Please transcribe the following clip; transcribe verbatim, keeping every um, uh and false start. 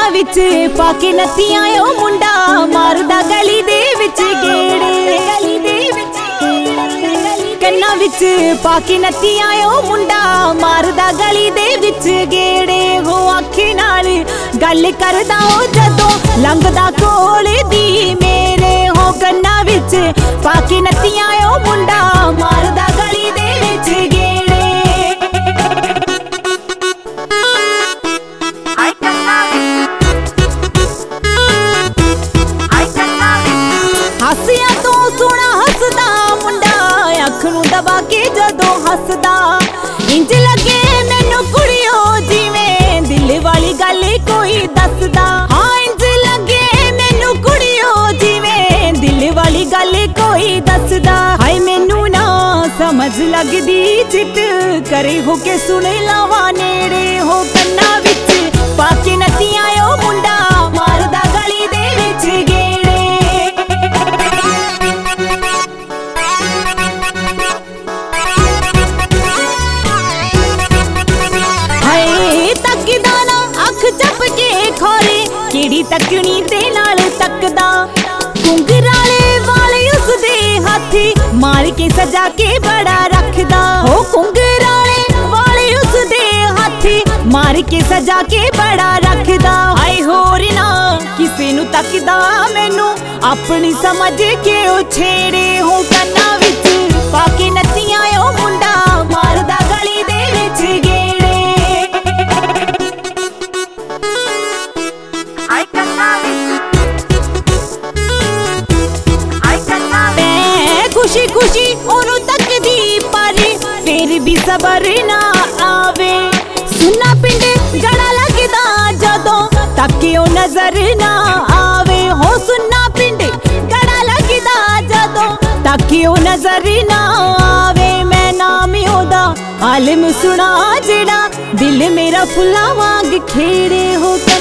ਕੰਨਾਂ ਵਿੱਚ ਪਾ ਕੇ ਨੱਤੀਆਂ ਓ ਮੁੰਡਾ ਮਾਰਦਾ ਗਲੀ ਦੇ ਵਿੱਚ ਗੇੜੇ। ਗਲੀ ਦੇ ਵਿੱਚ ਕੰਨਾਂ ਵਿੱਚ ਪਾ ਕੇ ਨੱਤੀਆਂ ਓ ਮੁੰਡਾ ਮਾਰਦਾ ਗਲੀ ਦੇ ਵਿੱਚ ਗੇੜੇ। ਹੋ ਅੱਖੇ ਨਾਲ ਗੱਲ ਕਰਦਾ ਓ ਜਦੋਂ ਲੰਘਦਾ ਕੋਲ ਦੀ ਮੇਰੇ। ਹੋ ਕੰਨਾਂ ਵਿੱਚ ਪਾ ਕੇ ਨੱਤੀਆਂ ਓ ਮੁੰਡਾ ਮਾਰਦਾ ਗਲੀ ਦੇ ਵਿੱਚ ਗੇੜੇ। ਹਾਸਿਆਂ ਤੋਂ ਸੋਹਣਾ ਹੱਸਦਾ ਮੁੰਡਾ ਅੱਖ ਨੂੰ ਦਬਾ ਕੇ ਜਦੋਂ ਹੱਸਦਾ ਇੰਜ ਲੱਗੇ ਮੈਨੂੰ ਕੁੜੀਓ ਜਿਵੇਂ ਦਿਲ ਵਾਲੀ ਗੱਲ ਕੋਈ ਦੱਸਦਾ। ਹਾਂ ਇੰਜ ਲੱਗੇ ਮੈਨੂੰ ਕੁੜੀਓ ਜਿਵੇਂ ਦਿਲ ਵਾਲੀ ਗੱਲ ਕੋਈ ਦੱਸਦਾ। ਹਾਏ ਮੈਨੂੰ ਨਾ ਸਮਝ ਲੱਗਦੀ ਜਿੱਤ ਕਰੇ ਹੋ ਕੇ ਸੁਣ ਲਾਵਾਂ ਨੇੜੇ। ਹੋ ਕੰਨਾਂ ਵਿੱਚ ਪਾ ਕੇ ਨੱਤੀਆਂ ਓ ਮੁੰਡਾ ਮਾਰਦਾ ਗਲੀ ਦੇ ਵਿੱਚ ਗੇੜੇ। ਹਾਏ ਤੱਕਦਾ ਨਾ ਅੱਖ ਚੱਪ ਕੇ ਖੋਰੇ ਕਿਹੜੀ ਤੱਕਣੀ ਤੇ ਨਾਲ ਤੱਕਦਾ। ਘੁੰਗਰਾਲੇ ਵਾਲੇ ਉਸਦੇ ਹੱਥੀ ਮਾਰ ਕੇ ਸਜਾ ਕੇ ਬੜਾ ਰੱਖਦਾ। ਹੋ ਘੁੰਗਰਾਲੇ ਵਾਲੇ ਉਸਦੇ ਹੱਥੀ ਮਾਰ ਕੇ ਸਜਾ ਕੇ ਬੜਾ ਰੱਖਦਾ। ਹਾਏ ਹੋਰ ਨਾ ਕਿਸੇ ਨੂੰ ਤੱਕਦਾ ਮੈਨੂੰ ਆਪਣੀ ਸਮਝ ਕੇ ਉਹ ਛੇੜੇ। ਹੋ ਕੰਨਾਂ ਵਿੱਚ ਪਾ ਕੇ ਨੱਤੀਆਂ ਓ ਮੁੰਡਾ ਮਾਰਦਾ ਗਲੀ ਦੇ ਵਿੱਚ ਗੇੜੇ। ਮੈਂ ਖੁਸ਼ੀ ਖੁਸ਼ੀ ਉਹਨੂੰ ਤੱਕਦੀ ਪਰ ਫਿਰ ਵੀ ਸਬਰ ਨਾ ਆਵੇ। ਸੁੰਨਾ ਪਿੰਡ ਗੜਾ ਲੱਗਦਾ ਜਦੋਂ ਤੱਕਿਓ ਨਜ਼ਰ ਨਾ ਆਵੇ। ਹੋ ਸੁੰਨਾ ਪਿੰਡ ਗੜਾ ਲੱਗਦਾ ਜਦੋਂ ਤੱਕਿਓ ਨਜ਼ਰ ਨਾ ਆਵੇ। ਮੈਂ ਨਾਮ ਉਹਦਾ ਆਲਮ ਸੁਣਾ ਜਿਹੜਾ ਦਿਲ ਮੇਰਾ ਫੁੱਲਾਂ ਵਾਂਗ ਖੇੜੇ। ਹੋ